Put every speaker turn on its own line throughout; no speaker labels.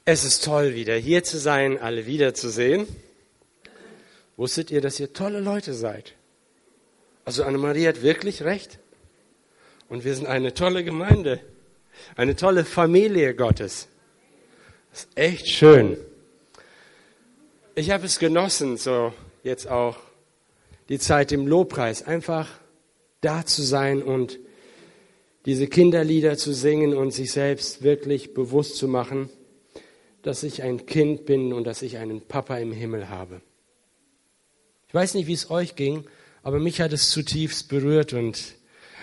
Es ist toll, wieder hier zu sein, alle wiederzusehen. Wusstet ihr, dass ihr tolle Leute seid? Also Annemarie hat wirklich recht. Und wir sind eine tolle Gemeinde, eine tolle Familie Gottes. Das ist echt schön. Ich habe es genossen, so jetzt auch die Zeit im Lobpreis, einfach da zu sein und diese Kinderlieder zu singen und sich selbst wirklich bewusst zu machen, dass ich ein Kind bin und dass ich einen Papa im Himmel habe. Ich weiß nicht, wie es euch ging, aber mich hat es zutiefst berührt und ich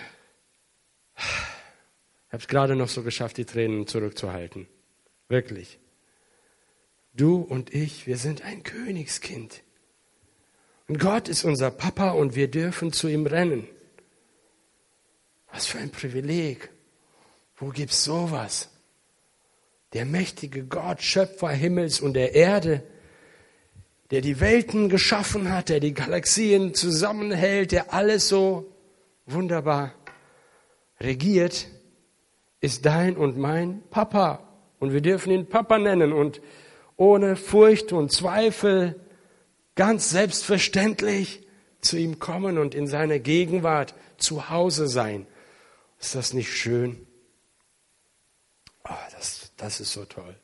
habe es gerade noch so geschafft, die Tränen zurückzuhalten. Wirklich. Du und ich, wir sind ein Königskind. Und Gott ist unser Papa und wir dürfen zu ihm rennen. Was für ein Privileg. Wo gibt's sowas? Der mächtige Gott, Schöpfer Himmels und der Erde, der die Welten geschaffen hat, der die Galaxien zusammenhält, der alles so wunderbar regiert, ist dein und mein Papa. Und wir dürfen ihn Papa nennen und ohne Furcht und Zweifel ganz selbstverständlich zu ihm kommen und in seiner Gegenwart zu Hause sein. Ist das nicht schön? Oh, das ist so toll.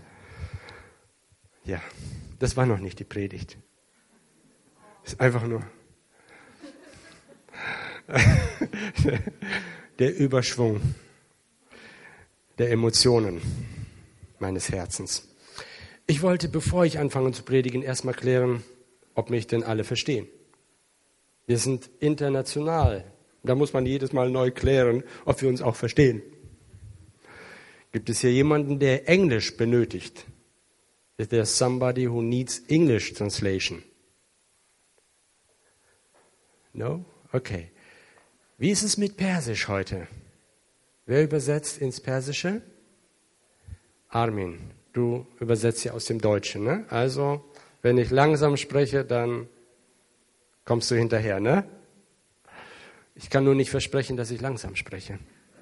Ja, das war noch nicht die Predigt. Ist einfach nur der Überschwung der Emotionen meines Herzens. Ich wollte, bevor ich anfange zu predigen, erstmal klären, ob mich denn alle verstehen. Wir sind international. Da muss man jedes Mal neu klären, ob wir uns auch verstehen. Gibt es hier jemanden, der Englisch benötigt? Is there somebody who needs English translation? No? Okay. Wie ist es mit Persisch heute? Wer übersetzt ins Persische? Armin, du übersetzt ja aus dem Deutschen, ne? Also, wenn ich langsam spreche, dann kommst du hinterher, ne? Ich kann nur nicht versprechen, dass ich langsam spreche.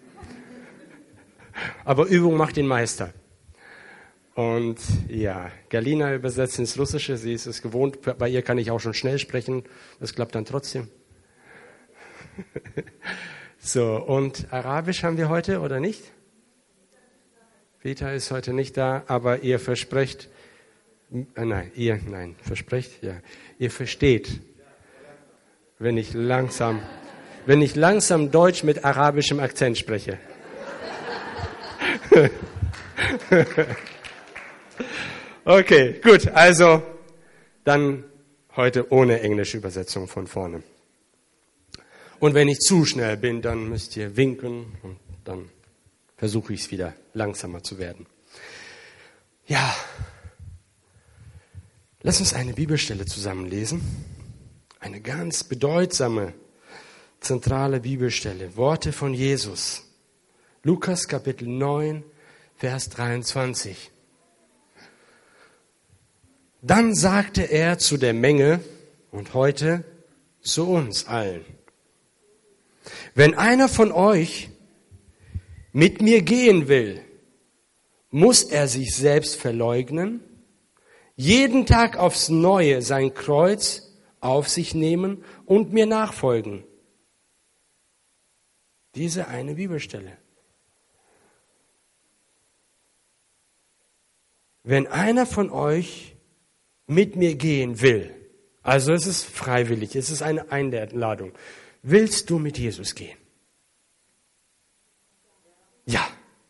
Aber Übung macht den Meister. Und ja, Galina übersetzt ins Russische, sie ist es gewohnt, bei ihr kann ich auch schon schnell sprechen, das klappt dann trotzdem. So, und Arabisch haben wir heute, oder nicht? Peter ist heute nicht da, aber ihr versprecht, versprecht, ja, ihr versteht, wenn ich langsam Deutsch mit arabischem Akzent spreche. Okay, gut, also dann heute ohne englische Übersetzung von vorne. Und wenn ich zu schnell bin, dann müsst ihr winken und dann versuche ich es wieder langsamer zu werden. Ja, lass uns eine Bibelstelle zusammen lesen. Eine ganz bedeutsame, zentrale Bibelstelle. Worte von Jesus. Lukas Kapitel 9, Vers 23. Dann sagte er zu der Menge und heute zu uns allen: Wenn einer von euch mit mir gehen will, muss er sich selbst verleugnen, jeden Tag aufs Neue sein Kreuz auf sich nehmen und mir nachfolgen. Diese eine Bibelstelle. Wenn einer von euch mit mir gehen will, also es ist freiwillig, es ist eine Einladung. Willst du mit Jesus gehen? Ja.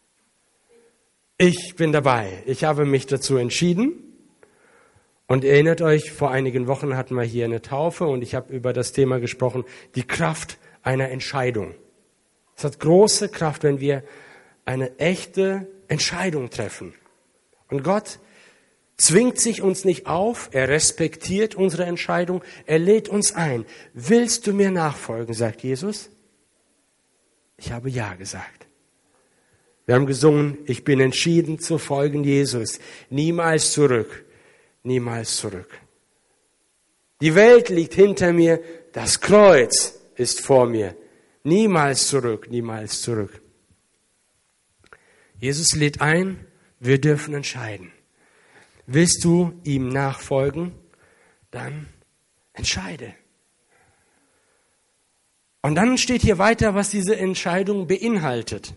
Ich bin dabei. Ich habe mich dazu entschieden. Und erinnert euch, vor einigen Wochen hatten wir hier eine Taufe und ich habe über das Thema gesprochen, die Kraft einer Entscheidung. Es hat große Kraft, wenn wir eine echte Entscheidung treffen. Und Gott zwingt sich uns nicht auf, er respektiert unsere Entscheidung, er lädt uns ein. Willst du mir nachfolgen, sagt Jesus? Ich habe Ja gesagt. Wir haben gesungen, ich bin entschieden zu folgen Jesus, niemals zurück, niemals zurück. Die Welt liegt hinter mir, das Kreuz ist vor mir, niemals zurück, niemals zurück. Jesus lädt ein, wir dürfen entscheiden. Willst du ihm nachfolgen? Dann entscheide. Und dann steht hier weiter, was diese Entscheidung beinhaltet.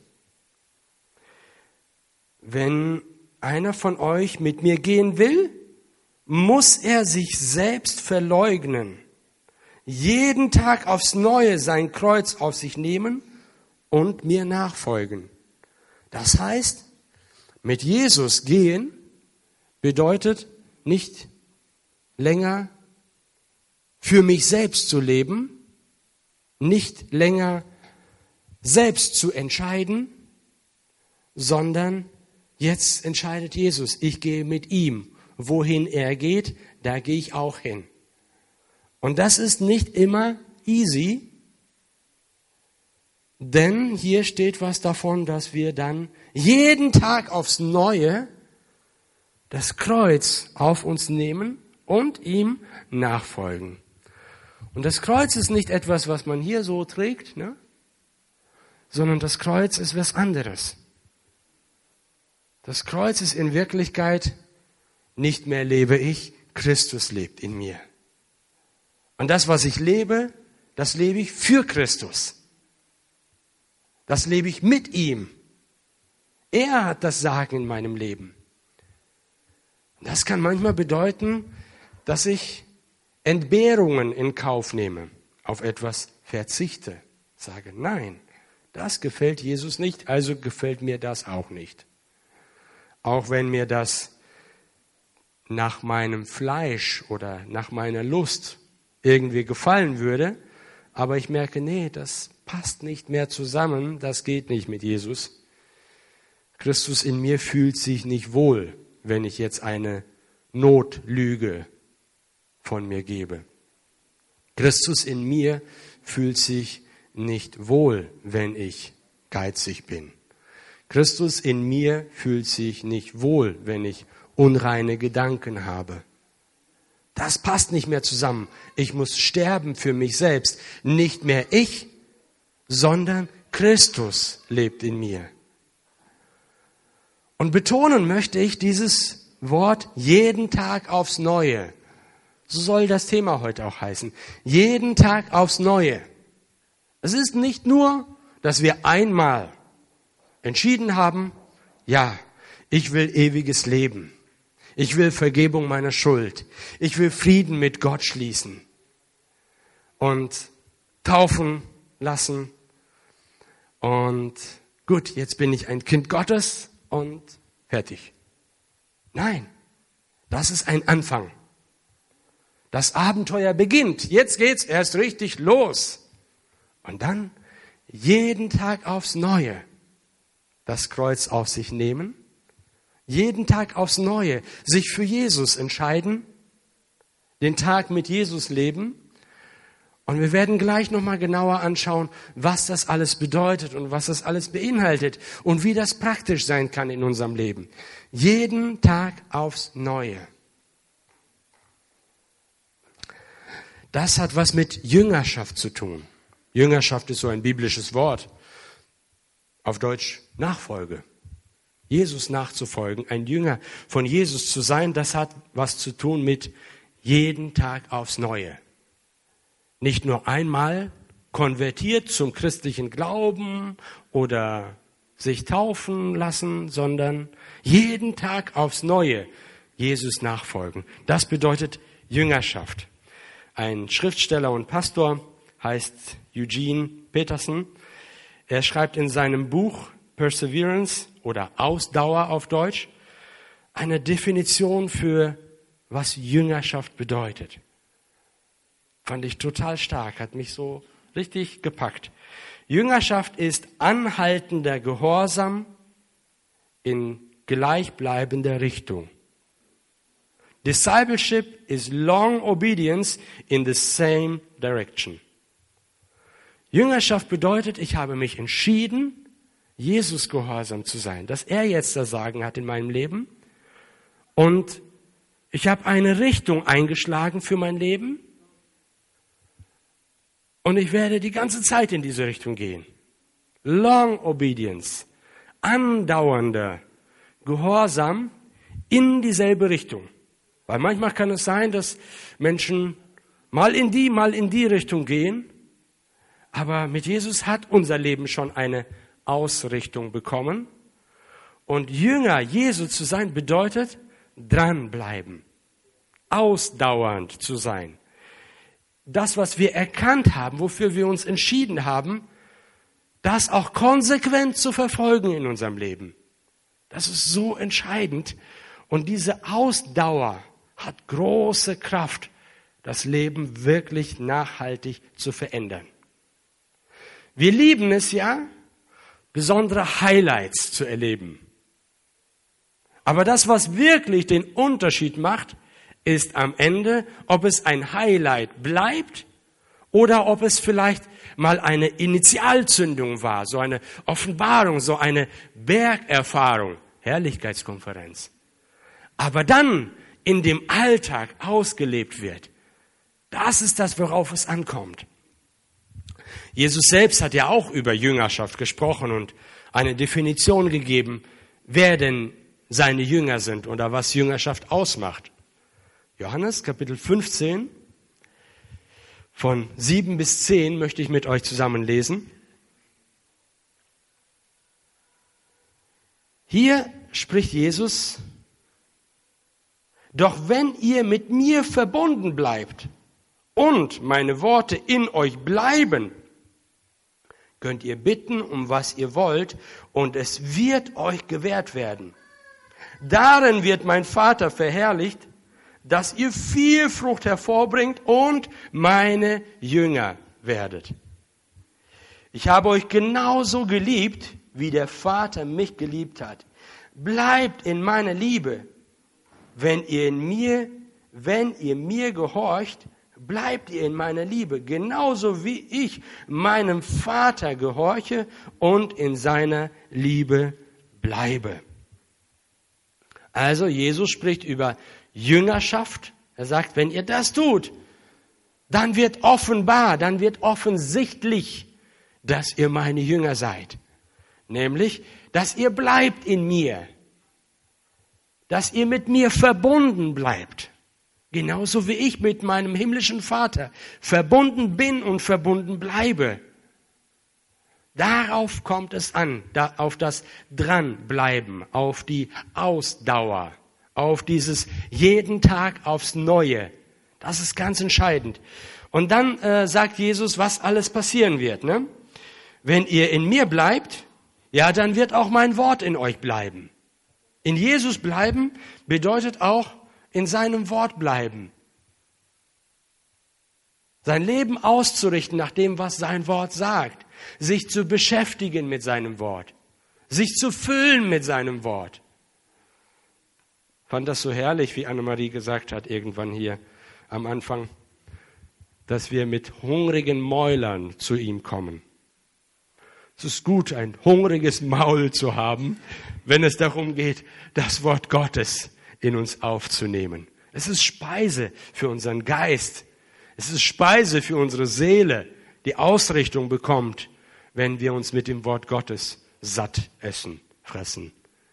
Wenn einer von euch mit mir gehen will, muss er sich selbst verleugnen, jeden Tag aufs Neue sein Kreuz auf sich nehmen und mir nachfolgen. Das heißt, mit Jesus gehen bedeutet nicht länger für mich selbst zu leben, nicht länger selbst zu entscheiden, sondern jetzt entscheidet Jesus, ich gehe mit ihm. Wohin er geht, da gehe ich auch hin. Und das ist nicht immer easy, denn hier steht was davon, dass wir dann jeden Tag aufs Neue das Kreuz auf uns nehmen und ihm nachfolgen. Und das Kreuz ist nicht etwas, was man hier so trägt, ne? Sondern das Kreuz ist was anderes. Das Kreuz ist in Wirklichkeit, nicht mehr lebe ich, Christus lebt in mir. Und das, was ich lebe, das lebe ich für Christus. Das lebe ich mit ihm. Er hat das Sagen in meinem Leben. Das kann manchmal bedeuten, dass ich Entbehrungen in Kauf nehme, auf etwas verzichte. Sage, nein, das gefällt Jesus nicht, also gefällt mir das auch nicht. Auch wenn mir das nach meinem Fleisch oder nach meiner Lust irgendwie gefallen würde, aber ich merke, nee, das passt nicht mehr zusammen, das geht nicht mit Jesus. Christus in mir fühlt sich nicht wohl, wenn ich jetzt eine Notlüge von mir gebe. Christus in mir fühlt sich nicht wohl, wenn ich geizig bin. Christus in mir fühlt sich nicht wohl, wenn ich unreine Gedanken habe. Das passt nicht mehr zusammen. Ich muss sterben für mich selbst. Nicht mehr ich, sondern Christus lebt in mir. Und betonen möchte ich dieses Wort jeden Tag aufs Neue. So soll das Thema heute auch heißen. Jeden Tag aufs Neue. Es ist nicht nur, dass wir einmal entschieden haben, ja, ich will ewiges Leben. Ich will Vergebung meiner Schuld. Ich will Frieden mit Gott schließen und taufen lassen. Und gut, jetzt bin ich ein Kind Gottes und fertig. Nein, das ist ein Anfang. Das Abenteuer beginnt. Jetzt geht's erst richtig los. Und dann jeden Tag aufs Neue das Kreuz auf sich nehmen. Jeden Tag aufs Neue sich für Jesus entscheiden, den Tag mit Jesus leben. Und wir werden gleich nochmal genauer anschauen, was das alles bedeutet und was das alles beinhaltet und wie das praktisch sein kann in unserem Leben. Jeden Tag aufs Neue. Das hat was mit Jüngerschaft zu tun. Jüngerschaft ist so ein biblisches Wort. Auf Deutsch Nachfolge. Jesus nachzufolgen, ein Jünger von Jesus zu sein, das hat was zu tun mit jeden Tag aufs Neue. Nicht nur einmal konvertiert zum christlichen Glauben oder sich taufen lassen, sondern jeden Tag aufs Neue Jesus nachfolgen. Das bedeutet Jüngerschaft. Ein Schriftsteller und Pastor heißt Eugene Peterson. Er schreibt in seinem Buch Perseverance oder Ausdauer auf Deutsch eine Definition für was Jüngerschaft bedeutet. Fand ich total stark, hat mich so richtig gepackt. Jüngerschaft ist anhaltender Gehorsam in gleichbleibender Richtung. Discipleship is long obedience in the same direction. Jüngerschaft bedeutet, ich habe mich entschieden, Jesus gehorsam zu sein, dass er jetzt das Sagen hat in meinem Leben. Und ich habe eine Richtung eingeschlagen für mein Leben. Und ich werde die ganze Zeit in diese Richtung gehen. Long Obedience, andauernder Gehorsam in dieselbe Richtung. Weil manchmal kann es sein, dass Menschen mal in die Richtung gehen. Aber mit Jesus hat unser Leben schon eine Ausrichtung bekommen. Und Jünger Jesu zu sein bedeutet dranbleiben, ausdauernd zu sein. Das, was wir erkannt haben, wofür wir uns entschieden haben, das auch konsequent zu verfolgen in unserem Leben. Das ist so entscheidend. Und diese Ausdauer hat große Kraft, das Leben wirklich nachhaltig zu verändern. Wir lieben es ja, besondere Highlights zu erleben. Aber das, was wirklich den Unterschied macht, ist am Ende, ob es ein Highlight bleibt oder ob es vielleicht mal eine Initialzündung war, so eine Offenbarung, so eine Bergerfahrung, Herrlichkeitskonferenz. Aber dann in dem Alltag ausgelebt wird. Das ist das, worauf es ankommt. Jesus selbst hat ja auch über Jüngerschaft gesprochen und eine Definition gegeben, wer denn seine Jünger sind oder was Jüngerschaft ausmacht. Johannes Kapitel 15, von 7 bis 10 möchte ich mit euch zusammen lesen. Hier spricht Jesus: Doch wenn ihr mit mir verbunden bleibt und meine Worte in euch bleiben, könnt ihr bitten, um was ihr wollt, und es wird euch gewährt werden. Darin wird mein Vater verherrlicht, dass ihr viel Frucht hervorbringt und meine Jünger werdet. Ich habe euch genauso geliebt, wie der Vater mich geliebt hat. Bleibt in meiner Liebe. Wenn ihr mir gehorcht, bleibt ihr in meiner Liebe, genauso wie ich meinem Vater gehorche und in seiner Liebe bleibe. Also Jesus spricht über Jüngerschaft. Er sagt, wenn ihr das tut, dann wird offenbar, dann wird offensichtlich, dass ihr meine Jünger seid. Nämlich, dass ihr bleibt in mir. Dass ihr mit mir verbunden bleibt. Genauso wie ich mit meinem himmlischen Vater verbunden bin und verbunden bleibe. Darauf kommt es an, auf das Dranbleiben, auf die Ausdauer, auf dieses jeden Tag aufs Neue. Das ist ganz entscheidend. Und dann sagt Jesus, was alles passieren wird. Ne? Wenn ihr in mir bleibt, ja, dann wird auch mein Wort in euch bleiben. In Jesus bleiben bedeutet auch in seinem Wort bleiben. Sein Leben auszurichten nach dem, was sein Wort sagt. Sich zu beschäftigen mit seinem Wort. Sich zu füllen mit seinem Wort. Ich fand das so herrlich, wie Annemarie gesagt hat, irgendwann hier am Anfang, dass wir mit hungrigen Mäulern zu ihm kommen. Es ist gut, ein hungriges Maul zu haben, wenn es darum geht, das Wort Gottes in uns aufzunehmen. Es ist Speise für unseren Geist. Es ist Speise für unsere Seele, die Ausrichtung bekommt, wenn wir uns mit dem Wort Gottes satt essen, fressen.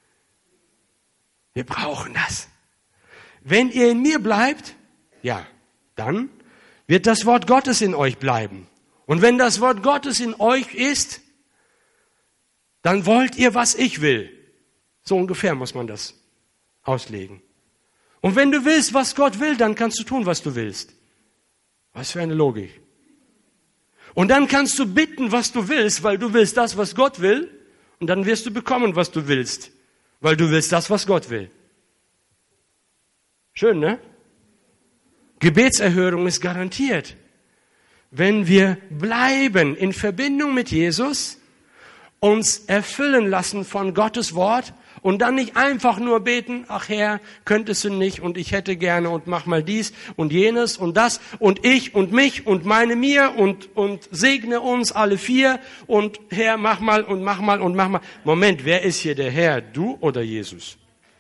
Wir brauchen das. Wenn ihr in mir bleibt, ja, dann wird das Wort Gottes in euch bleiben. Und wenn das Wort Gottes in euch ist, dann wollt ihr, was ich will. So ungefähr muss man das auslegen. Und wenn du willst, was Gott will, dann kannst du tun, was du willst. Was für eine Logik. Und dann kannst du bitten, was du willst, weil du willst das, was Gott will. Und dann wirst du bekommen, was du willst, weil du willst das, was Gott will. Schön, ne? Gebetserhörung ist garantiert. Wenn wir bleiben in Verbindung mit Jesus, uns erfüllen lassen von Gottes Wort und dann nicht einfach nur beten, ach Herr, könntest du nicht und ich hätte gerne und mach mal dies und jenes und das und ich und mich und meine mir und segne uns alle vier und Herr, mach mal und mach mal und mach mal. Moment, wer ist hier der Herr, du oder Jesus?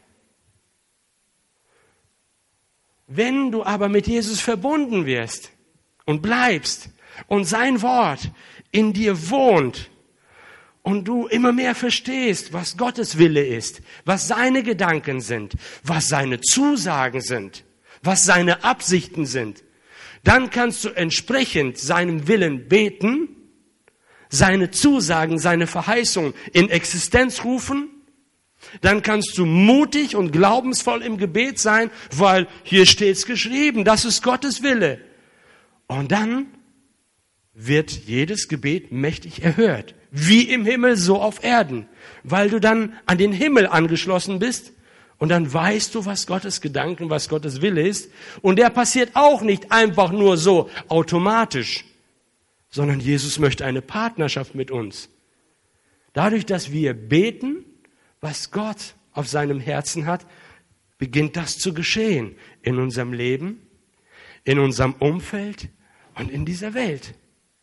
Wenn du aber mit Jesus verbunden wirst und bleibst und sein Wort in dir wohnt und du immer mehr verstehst, was Gottes Wille ist, was seine Gedanken sind, was seine Zusagen sind, was seine Absichten sind, dann kannst du entsprechend seinem Willen beten, seine Zusagen, seine Verheißungen in Existenz rufen. Dann kannst du mutig und glaubensvoll im Gebet sein, weil hier steht's geschrieben, das ist Gottes Wille. Und dann wird jedes Gebet mächtig erhört. Wie im Himmel, so auf Erden. Weil du dann an den Himmel angeschlossen bist und dann weißt du, was Gottes Gedanken, was Gottes Wille ist. Und der passiert auch nicht einfach nur so automatisch, sondern Jesus möchte eine Partnerschaft mit uns. Dadurch, dass wir beten, was Gott auf seinem Herzen hat, beginnt das zu geschehen in unserem Leben, in unserem Umfeld und in dieser Welt.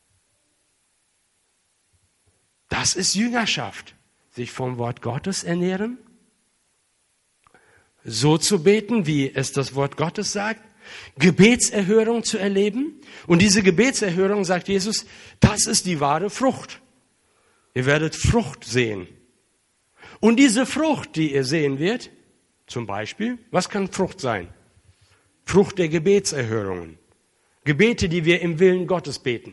Das ist Jüngerschaft. Sich vom Wort Gottes ernähren, so zu beten, wie es das Wort Gottes sagt, Gebetserhörung zu erleben. Und diese Gebetserhörung, sagt Jesus, das ist die wahre Frucht. Ihr werdet Frucht sehen. Und diese Frucht, die ihr sehen werdet, zum Beispiel, was kann Frucht sein? Frucht der Gebetserhörungen. Gebete, die wir im Willen Gottes beten.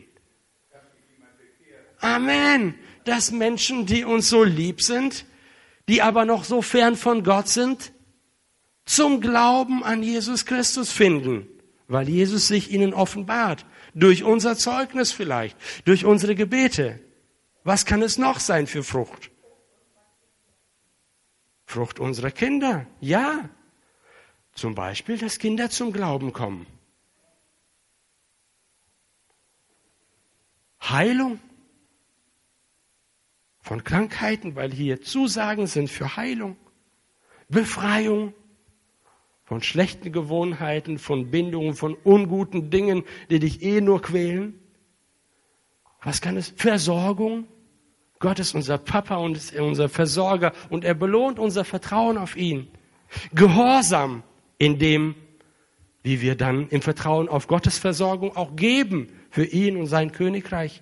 Amen. Dass Menschen, die uns so lieb sind, die aber noch so fern von Gott sind, zum Glauben an Jesus Christus finden, weil Jesus sich ihnen offenbart. Durch unser Zeugnis vielleicht, durch unsere Gebete. Was kann es noch sein für Frucht? Frucht unserer Kinder, ja. Zum Beispiel, dass Kinder zum Glauben kommen. Heilung von Krankheiten, weil hier Zusagen sind für Heilung. Befreiung von schlechten Gewohnheiten, von Bindungen, von unguten Dingen, die dich nur quälen. Was kann es? Versorgung. Gott ist unser Papa und ist unser Versorger und er belohnt unser Vertrauen auf ihn. Gehorsam in dem, wie wir dann im Vertrauen auf Gottes Versorgung auch geben für ihn und sein Königreich.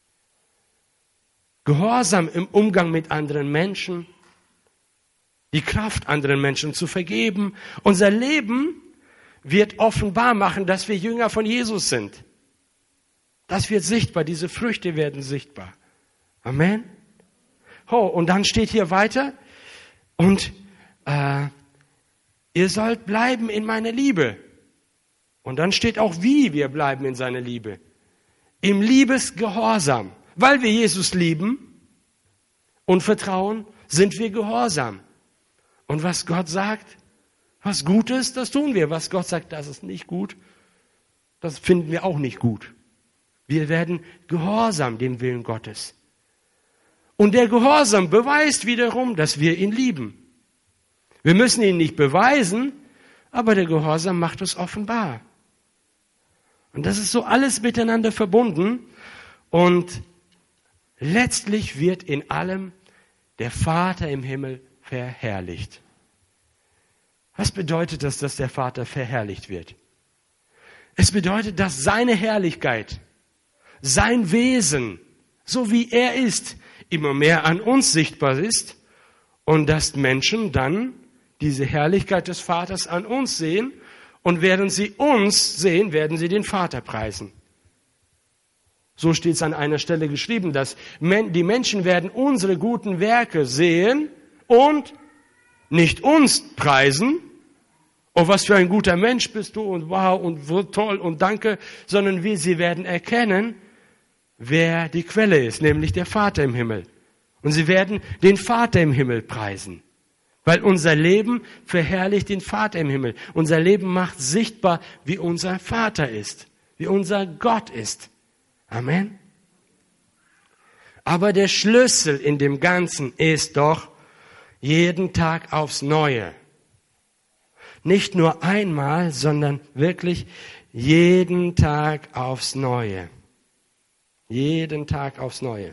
Gehorsam im Umgang mit anderen Menschen. Die Kraft, anderen Menschen zu vergeben. Unser Leben wird offenbar machen, dass wir Jünger von Jesus sind. Das wird sichtbar, diese Früchte werden sichtbar. Amen. Oh, und dann steht hier weiter, und ihr sollt bleiben in meiner Liebe. Und dann steht auch, wie wir bleiben in seiner Liebe. Im Liebesgehorsam. Weil wir Jesus lieben und vertrauen, sind wir gehorsam. Und was Gott sagt, was gut ist, das tun wir. Was Gott sagt, das ist nicht gut, das finden wir auch nicht gut. Wir werden gehorsam dem Willen Gottes. Und der Gehorsam beweist wiederum, dass wir ihn lieben. Wir müssen ihn nicht beweisen, aber der Gehorsam macht es offenbar. Und das ist so alles miteinander verbunden. Und letztlich wird in allem der Vater im Himmel verherrlicht. Was bedeutet das, dass der Vater verherrlicht wird? Es bedeutet, dass seine Herrlichkeit, sein Wesen, so wie er ist, immer mehr an uns sichtbar ist und dass Menschen dann diese Herrlichkeit des Vaters an uns sehen und während sie uns sehen, werden sie den Vater preisen. So steht es an einer Stelle geschrieben, dass die Menschen werden unsere guten Werke sehen und nicht uns preisen. Oh, was für ein guter Mensch bist du und wow und so toll und danke, sondern sie werden erkennen, wer die Quelle ist, nämlich der Vater im Himmel. Und sie werden den Vater im Himmel preisen. Weil unser Leben verherrlicht den Vater im Himmel. Unser Leben macht sichtbar, wie unser Vater ist, wie unser Gott ist. Amen. Aber der Schlüssel in dem Ganzen ist doch jeden Tag aufs Neue. Nicht nur einmal, sondern wirklich jeden Tag aufs Neue. Jeden Tag aufs Neue.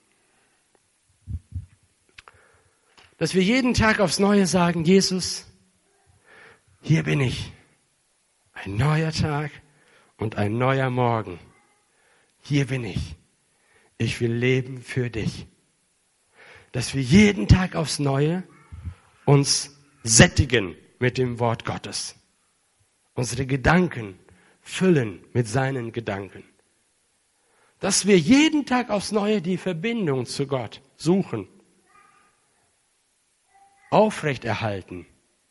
Dass wir jeden Tag aufs Neue sagen, Jesus, hier bin ich. Ein neuer Tag und ein neuer Morgen. Hier bin ich. Ich will leben für dich. dass wir jeden Tag aufs Neue uns sättigen mit dem Wort Gottes. Unsere Gedanken füllen mit seinen Gedanken. Dass wir jeden Tag aufs Neue die Verbindung zu Gott suchen, aufrechterhalten.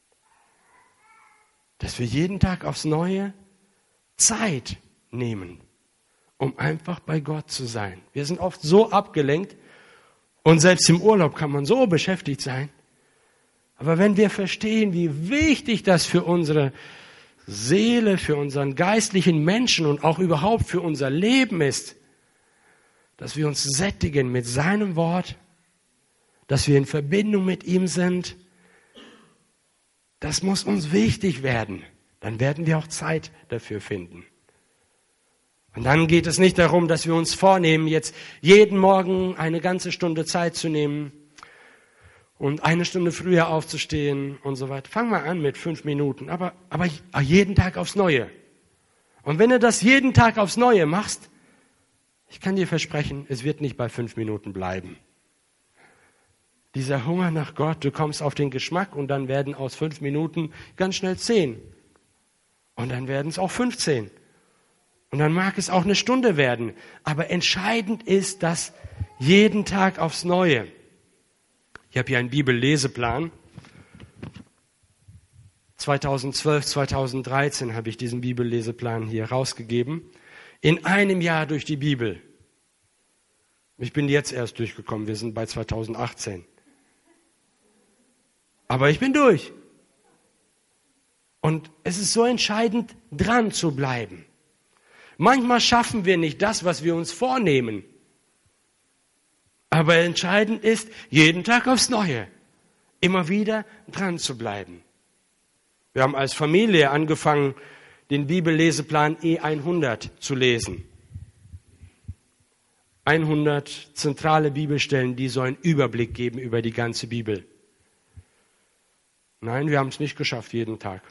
Dass wir jeden Tag aufs Neue Zeit nehmen, um einfach bei Gott zu sein. Wir sind oft so abgelenkt und selbst im Urlaub kann man so beschäftigt sein. Aber wenn wir verstehen, wie wichtig das für unsere Seele, für unseren geistlichen Menschen und auch überhaupt für unser Leben ist, dass wir uns sättigen mit seinem Wort, dass wir in Verbindung mit ihm sind, das muss uns wichtig werden. Dann werden wir auch Zeit dafür finden. Und dann geht es nicht darum, dass wir uns vornehmen, jetzt jeden Morgen eine ganze Stunde Zeit zu nehmen und eine Stunde früher aufzustehen und so weiter. Fang mal an mit 5 Minuten, aber jeden Tag aufs Neue. Und wenn du das jeden Tag aufs Neue machst, ich kann dir versprechen, es wird nicht bei 5 Minuten bleiben. Dieser Hunger nach Gott, du kommst auf den Geschmack und dann werden aus 5 Minuten ganz schnell 10. Und dann werden es auch 15. Und dann mag es auch eine Stunde werden. Aber entscheidend ist das jeden Tag aufs Neue. Ich habe hier einen Bibelleseplan. 2012, 2013 habe ich diesen Bibelleseplan hier rausgegeben. In einem Jahr durch die Bibel. Ich bin jetzt erst durchgekommen, wir sind bei 2018. Aber ich bin durch. Und es ist so entscheidend, dran zu bleiben. Manchmal schaffen wir nicht das, was wir uns vornehmen. Aber entscheidend ist, jeden Tag aufs Neue, immer wieder dran zu bleiben. Wir haben als Familie angefangen, den Bibelleseplan E100 zu lesen. 100 zentrale Bibelstellen, die so einen Überblick geben über die ganze Bibel. Nein, wir haben es nicht geschafft jeden Tag.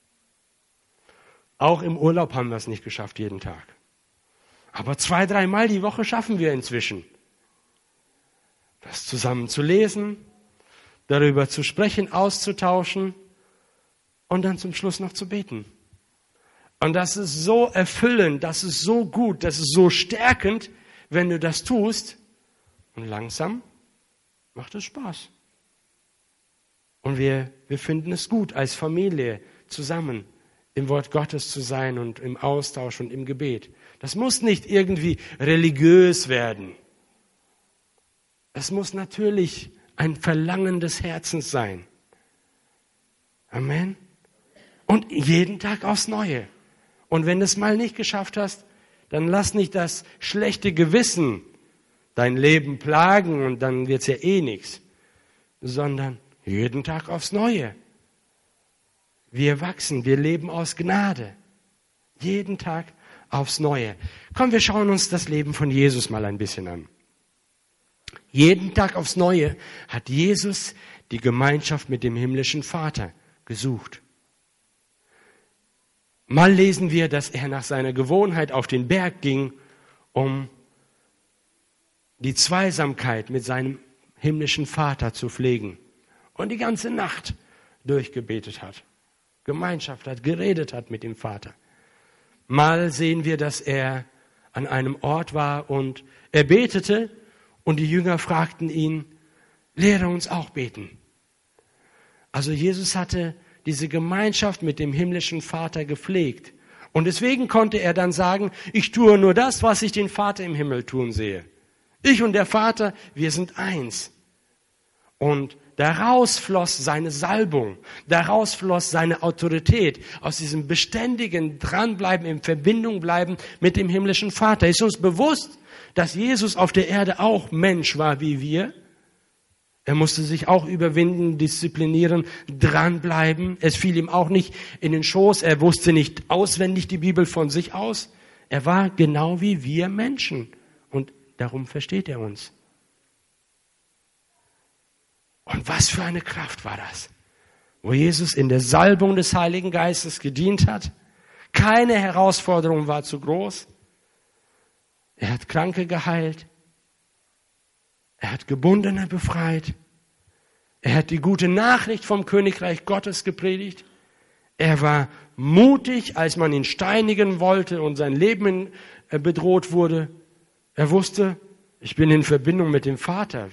Auch im Urlaub haben wir es nicht geschafft jeden Tag. Aber 2-3 Mal die Woche schaffen wir inzwischen. Das zusammen zu lesen, darüber zu sprechen, auszutauschen und dann zum Schluss noch zu beten. Und das ist so erfüllend, das ist so gut, das ist so stärkend, wenn du das tust. Und langsam macht es Spaß. Und wir finden es gut, als Familie zusammen im Wort Gottes zu sein und im Austausch und im Gebet. Das muss nicht irgendwie religiös werden. Es muss natürlich ein Verlangen des Herzens sein. Amen. Und jeden Tag aufs Neue. Und wenn du es mal nicht geschafft hast, dann lass nicht das schlechte Gewissen dein Leben plagen und dann wird's ja eh nichts. Sondern jeden Tag aufs Neue. Wir wachsen, wir leben aus Gnade. Jeden Tag aufs Neue. Komm, wir schauen uns das Leben von Jesus mal ein bisschen an. Jeden Tag aufs Neue hat Jesus die Gemeinschaft mit dem himmlischen Vater gesucht. Mal lesen wir, dass er nach seiner Gewohnheit auf den Berg ging, um die Zweisamkeit mit seinem himmlischen Vater zu pflegen. Und die ganze Nacht durchgebetet hat. Gemeinschaft hat, geredet hat mit dem Vater. Mal sehen wir, dass er an einem Ort war und er betete und die Jünger fragten ihn, lehre uns auch beten. Also Jesus hatte diese Gemeinschaft mit dem himmlischen Vater gepflegt. Und deswegen konnte er dann sagen, ich tue nur das, was ich den Vater im Himmel tun sehe. Ich und der Vater, wir sind eins. Und daraus floss seine Salbung, daraus floss seine Autorität, aus diesem beständigen Dranbleiben, in Verbindung bleiben mit dem himmlischen Vater. Ist uns bewusst, dass Jesus auf der Erde auch Mensch war wie wir? Er musste sich auch überwinden, disziplinieren, dranbleiben. Es fiel ihm auch nicht in den Schoß. Er wusste nicht auswendig die Bibel von sich aus. Er war genau wie wir Menschen. Und darum versteht er uns. Und was für eine Kraft war das, wo Jesus in der Salbung des Heiligen Geistes gedient hat. Keine Herausforderung war zu groß. Er hat Kranke geheilt. Er hat Gebundene befreit. Er hat die gute Nachricht vom Königreich Gottes gepredigt. Er war mutig, als man ihn steinigen wollte und sein Leben bedroht wurde. Er wusste, ich bin in Verbindung mit dem Vater.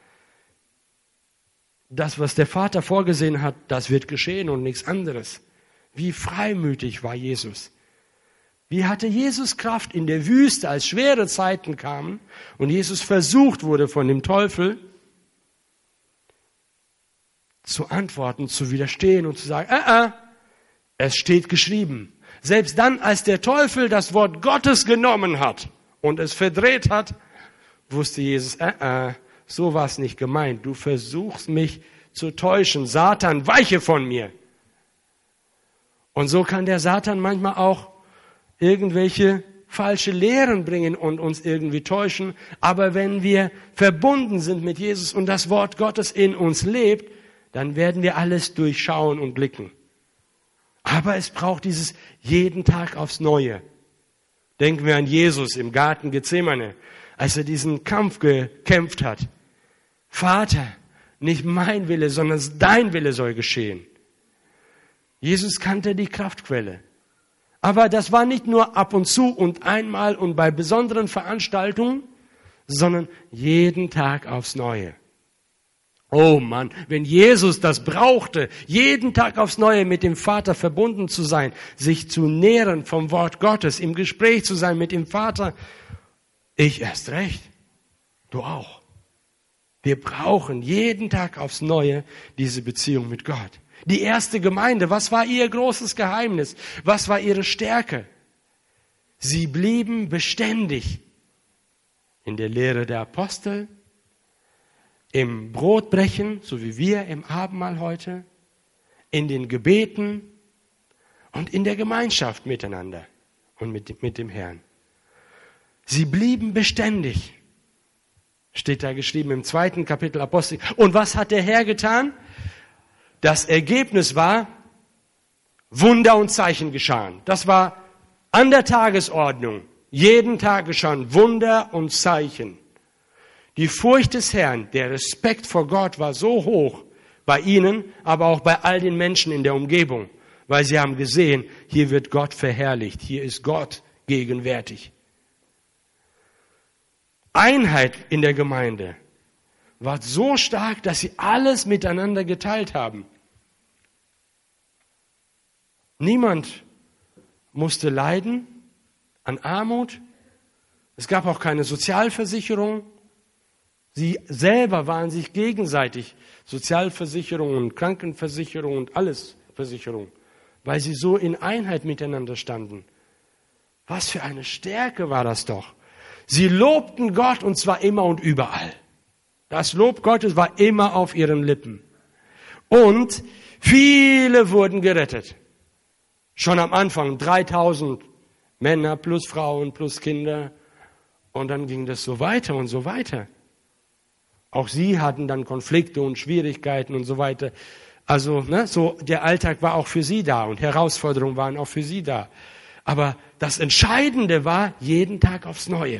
Das, was der Vater vorgesehen hat, das wird geschehen und nichts anderes. Wie freimütig war Jesus. Wie hatte Jesus Kraft in der Wüste, als schwere Zeiten kamen und Jesus versucht wurde von dem Teufel, zu antworten, zu widerstehen und zu sagen, es steht geschrieben. Selbst dann, als der Teufel das Wort Gottes genommen hat und es verdreht hat, wusste Jesus, so war es nicht gemeint. Du versuchst mich zu täuschen. Satan, weiche von mir. Und so kann der Satan manchmal auch irgendwelche falsche Lehren bringen und uns irgendwie täuschen. Aber wenn wir verbunden sind mit Jesus und das Wort Gottes in uns lebt, dann werden wir alles durchschauen und blicken. Aber es braucht dieses jeden Tag aufs Neue. Denken wir an Jesus im Garten Gethsemane, als er diesen Kampf gekämpft hat. Vater, nicht mein Wille, sondern dein Wille soll geschehen. Jesus kannte die Kraftquelle. Aber das war nicht nur ab und zu und einmal und bei besonderen Veranstaltungen, sondern jeden Tag aufs Neue. Oh Mann, wenn Jesus das brauchte, jeden Tag aufs Neue mit dem Vater verbunden zu sein, sich zu nähren vom Wort Gottes, im Gespräch zu sein mit dem Vater, ich erst recht, du auch. Wir brauchen jeden Tag aufs Neue diese Beziehung mit Gott. Die erste Gemeinde, was war ihr großes Geheimnis? Was war ihre Stärke? Sie blieben beständig in der Lehre der Apostel, im Brotbrechen, so wie wir im Abendmahl heute, in den Gebeten und in der Gemeinschaft miteinander und mit dem Herrn. Sie blieben beständig, steht da geschrieben im 2. Kapitel Apostel. Und was hat der Herr getan? Das Ergebnis war, Wunder und Zeichen geschahen. Das war an der Tagesordnung. Jeden Tag geschahen Wunder und Zeichen. Die Furcht des Herrn, der Respekt vor Gott war so hoch bei ihnen, aber auch bei all den Menschen in der Umgebung, weil sie haben gesehen, hier wird Gott verherrlicht, hier ist Gott gegenwärtig. Einheit in der Gemeinde war so stark, dass sie alles miteinander geteilt haben. Niemand musste leiden an Armut. Es gab auch keine Sozialversicherung. Sie selber waren sich gegenseitig Sozialversicherung und Krankenversicherung und alles Versicherung, weil sie so in Einheit miteinander standen. Was für eine Stärke war das doch. Sie lobten Gott und zwar immer und überall. Das Lob Gottes war immer auf ihren Lippen. Und viele wurden gerettet. Schon am Anfang 3000 Männer plus Frauen plus Kinder. Und dann ging das so weiter und so weiter. Auch sie hatten dann Konflikte und Schwierigkeiten und so weiter. Also, so der Alltag war auch für sie da und Herausforderungen waren auch für sie da. Aber das Entscheidende war jeden Tag aufs Neue.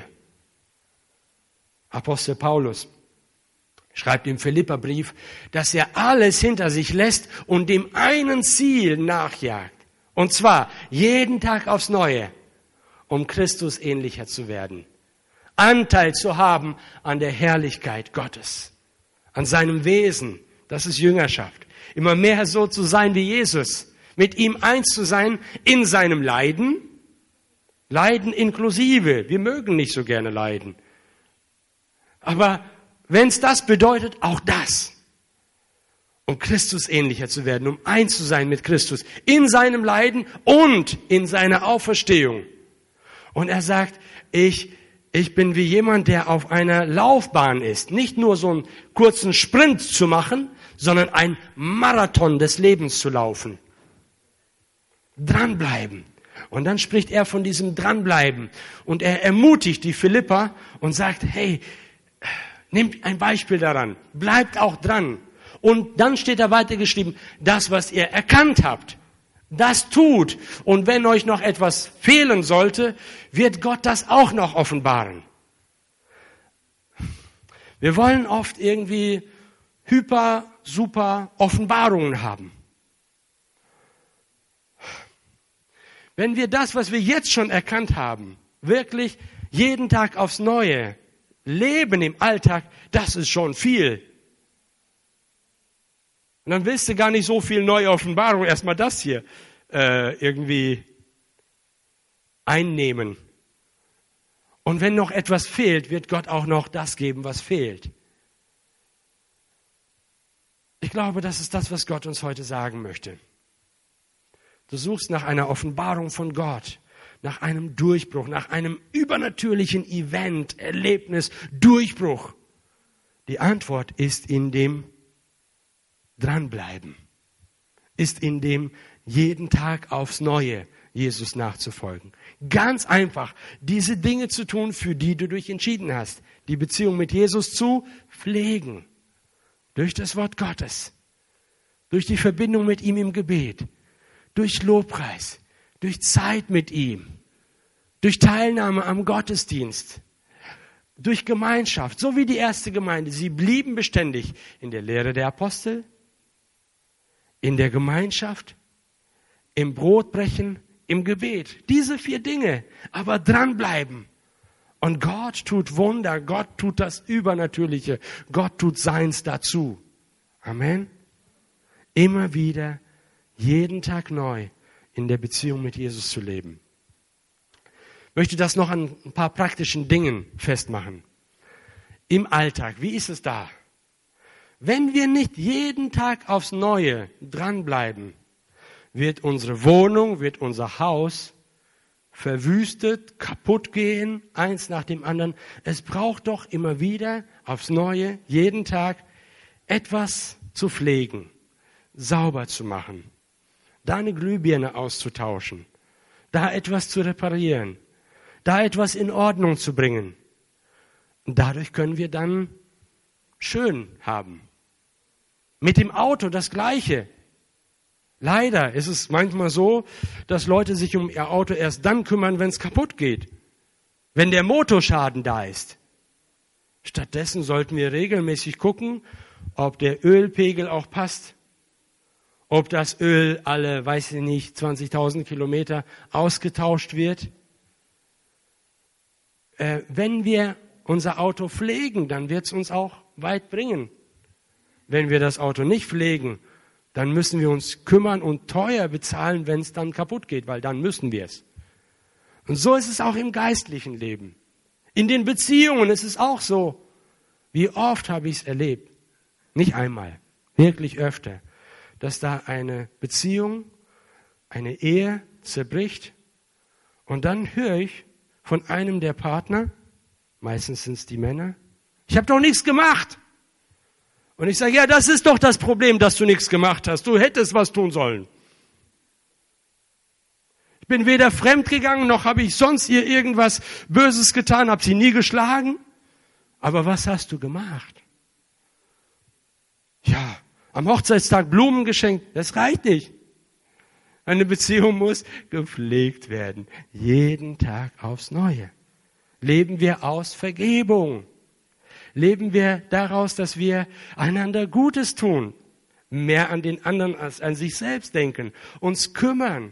Apostel Paulus schreibt im Philipperbrief, dass er alles hinter sich lässt und dem einen Ziel nachjagt. Und zwar jeden Tag aufs Neue, um Christus ähnlicher zu werden. Anteil zu haben an der Herrlichkeit Gottes, an seinem Wesen. Das ist Jüngerschaft. Immer mehr so zu sein wie Jesus, mit ihm eins zu sein in seinem Leiden, Leiden inklusive. Wir mögen nicht so gerne leiden. Aber wenn es das bedeutet, auch das. Um Christus ähnlicher zu werden, um eins zu sein mit Christus in seinem Leiden und in seiner Auferstehung. Und er sagt, ich bin wie jemand, der auf einer Laufbahn ist. Nicht nur so einen kurzen Sprint zu machen, sondern ein Marathon des Lebens zu laufen. Dranbleiben. Und dann spricht er von diesem Dranbleiben. Und er ermutigt die Philipper und sagt, hey, nehmt ein Beispiel daran. Bleibt auch dran. Und dann steht da weiter geschrieben, das, was ihr erkannt habt, das tut. Und wenn euch noch etwas fehlen sollte, wird Gott das auch noch offenbaren. Wir wollen oft irgendwie super Offenbarungen haben. Wenn wir das, was wir jetzt schon erkannt haben, wirklich jeden Tag aufs Neue leben im Alltag, das ist schon viel. Und dann willst du gar nicht so viel neue Offenbarung, erstmal das hier irgendwie einnehmen. Und wenn noch etwas fehlt, wird Gott auch noch das geben, was fehlt. Ich glaube, das ist das, was Gott uns heute sagen möchte. Du suchst nach einer Offenbarung von Gott, nach einem Durchbruch, nach einem übernatürlichen Event, Erlebnis, Durchbruch. Die Antwort ist in dem Dranbleiben, ist in dem jeden Tag aufs Neue Jesus nachzufolgen. Ganz einfach, diese Dinge zu tun, für die du dich entschieden hast. Die Beziehung mit Jesus zu pflegen. Durch das Wort Gottes. Durch die Verbindung mit ihm im Gebet. Durch Lobpreis. Durch Zeit mit ihm. Durch Teilnahme am Gottesdienst. Durch Gemeinschaft. So wie die erste Gemeinde. Sie blieben beständig in der Lehre der Apostel. In der Gemeinschaft. Im Brotbrechen. Im Gebet. Diese 4 Dinge. Aber dranbleiben. Und Gott tut Wunder. Gott tut das Übernatürliche. Gott tut Seins dazu. Amen. Immer wieder, jeden Tag neu in der Beziehung mit Jesus zu leben. Ich möchte das noch an ein paar praktischen Dingen festmachen. Im Alltag, wie ist es da? Wenn wir nicht jeden Tag aufs Neue dranbleiben, wird unsere Wohnung, wird unser Haus verwüstet, kaputt gehen, eins nach dem anderen. Es braucht doch immer wieder aufs Neue, jeden Tag, etwas zu pflegen, sauber zu machen, da eine Glühbirne auszutauschen, da etwas zu reparieren, da etwas in Ordnung zu bringen. Und dadurch können wir dann schön haben. Mit dem Auto das Gleiche. Leider ist es manchmal so, dass Leute sich um ihr Auto erst dann kümmern, wenn es kaputt geht. Wenn der Motorschaden da ist. Stattdessen sollten wir regelmäßig gucken, ob der Ölpegel auch passt. Ob das Öl alle, 20.000 Kilometer ausgetauscht wird. Wenn wir unser Auto pflegen, dann wird es uns auch weit bringen. Wenn wir das Auto nicht pflegen, dann müssen wir uns kümmern und teuer bezahlen, wenn es dann kaputt geht, weil dann müssen wir es. Und so ist es auch im geistlichen Leben. In den Beziehungen ist es auch so. Wie oft habe ich es erlebt? Nicht einmal, wirklich öfter, dass da eine Beziehung, eine Ehe zerbricht und dann höre ich von einem der Partner, meistens sind es die Männer, ich habe doch nichts gemacht. Und ich sage, ja, das ist doch das Problem, dass du nichts gemacht hast. Du hättest was tun sollen. Ich bin weder fremd gegangen, noch habe ich sonst ihr irgendwas Böses getan, habe sie nie geschlagen. Aber was hast du gemacht? Ja, am Hochzeitstag Blumen geschenkt, das reicht nicht. Eine Beziehung muss gepflegt werden. Jeden Tag aufs Neue. Leben wir aus Vergebung. Leben wir daraus, dass wir einander Gutes tun, mehr an den anderen als an sich selbst denken, uns kümmern.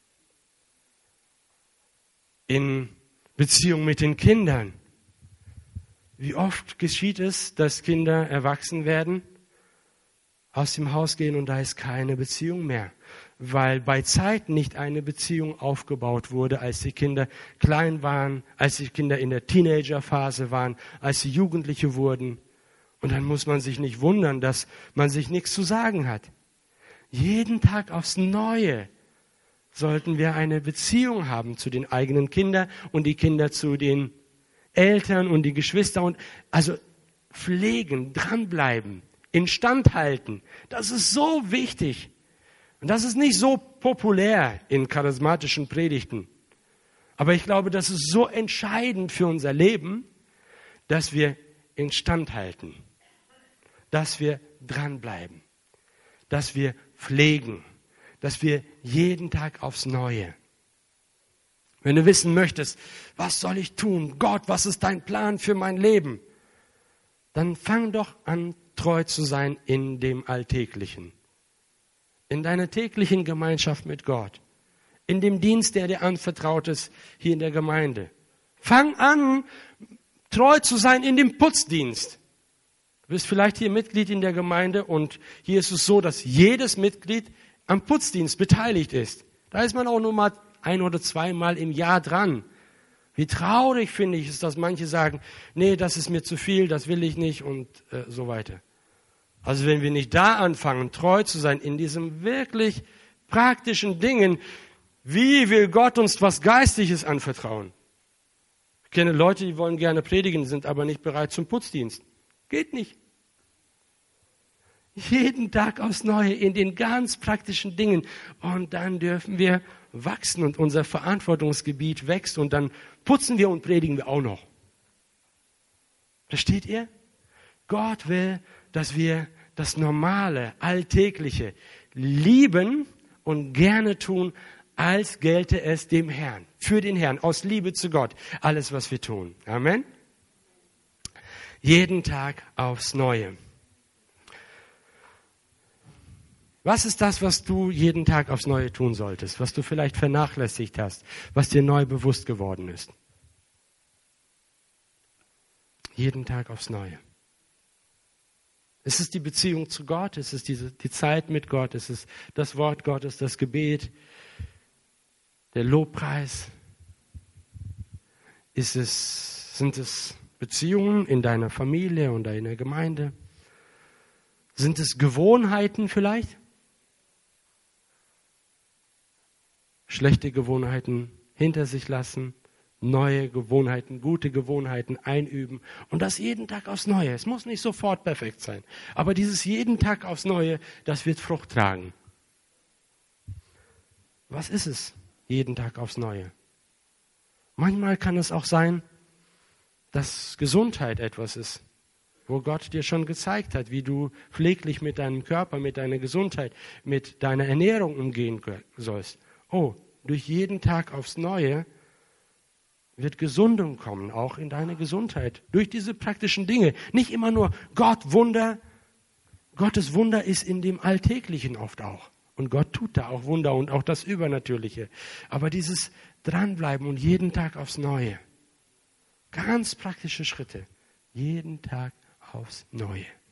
In Beziehung mit den Kindern. Wie oft geschieht es, dass Kinder erwachsen werden, aus dem Haus gehen und da ist keine Beziehung mehr, weil bei Zeiten nicht eine Beziehung aufgebaut wurde, als die Kinder klein waren, als die Kinder in der Teenagerphase waren, als sie Jugendliche wurden. Und dann muss man sich nicht wundern, dass man sich nichts zu sagen hat. Jeden Tag aufs Neue sollten wir eine Beziehung haben zu den eigenen Kindern und die Kinder zu den Eltern und die Geschwister und also pflegen, dranbleiben, instand halten. Das ist so wichtig. Und das ist nicht so populär in charismatischen Predigten. Aber ich glaube, das ist so entscheidend für unser Leben, dass wir instand halten, dass wir dranbleiben, dass wir pflegen, dass wir jeden Tag aufs Neue. Wenn du wissen möchtest, was soll ich tun? Gott, was ist dein Plan für mein Leben? dann fang doch an, treu zu sein in dem Alltäglichen. In deiner täglichen Gemeinschaft mit Gott. In dem Dienst, der dir anvertraut ist, hier in der Gemeinde. Fang an, treu zu sein in dem Putzdienst. Du bist vielleicht hier Mitglied in der Gemeinde und hier ist es so, dass jedes Mitglied am Putzdienst beteiligt ist. Da ist man auch nur mal 1 oder 2 Mal im Jahr dran. Wie traurig finde ich es, dass manche sagen, nee, das ist mir zu viel, das will ich nicht und so weiter. Also wenn wir nicht da anfangen, treu zu sein in diesen wirklich praktischen Dingen, wie will Gott uns was Geistliches anvertrauen? Ich kenne Leute, die wollen gerne predigen, sind aber nicht bereit zum Putzdienst. Geht nicht. Jeden Tag aufs Neue in den ganz praktischen Dingen. Und dann dürfen wir wachsen und unser Verantwortungsgebiet wächst und dann putzen wir und predigen wir auch noch. Versteht ihr? Gott will, dass wir das Normale, Alltägliche lieben und gerne tun, als gelte es dem Herrn, für den Herrn, aus Liebe zu Gott, alles, was wir tun. Amen. Jeden Tag aufs Neue. Was ist das, was du jeden Tag aufs Neue tun solltest, was du vielleicht vernachlässigt hast, was dir neu bewusst geworden ist? Jeden Tag aufs Neue. Es ist die Beziehung zu Gott, es ist die Zeit mit Gott, es ist das Wort Gottes, das Gebet, der Lobpreis. Sind es Beziehungen in deiner Familie und deiner Gemeinde? Sind es Gewohnheiten vielleicht? Schlechte Gewohnheiten hinter sich lassen, neue Gewohnheiten, gute Gewohnheiten einüben und das jeden Tag aufs Neue. Es muss nicht sofort perfekt sein, aber dieses jeden Tag aufs Neue, das wird Frucht tragen. Was ist es? Jeden Tag aufs Neue. Manchmal kann es auch sein, dass Gesundheit etwas ist, wo Gott dir schon gezeigt hat, wie du pfleglich mit deinem Körper, mit deiner Gesundheit, mit deiner Ernährung umgehen sollst. Oh, durch jeden Tag aufs Neue wird Gesundung kommen, auch in deine Gesundheit. Durch diese praktischen Dinge. Nicht immer nur Gott, Wunder. Gottes Wunder ist in dem Alltäglichen oft auch. Und Gott tut da auch Wunder und auch das Übernatürliche. Aber dieses Dranbleiben und jeden Tag aufs Neue. Ganz praktische Schritte. Jeden Tag aufs Neue.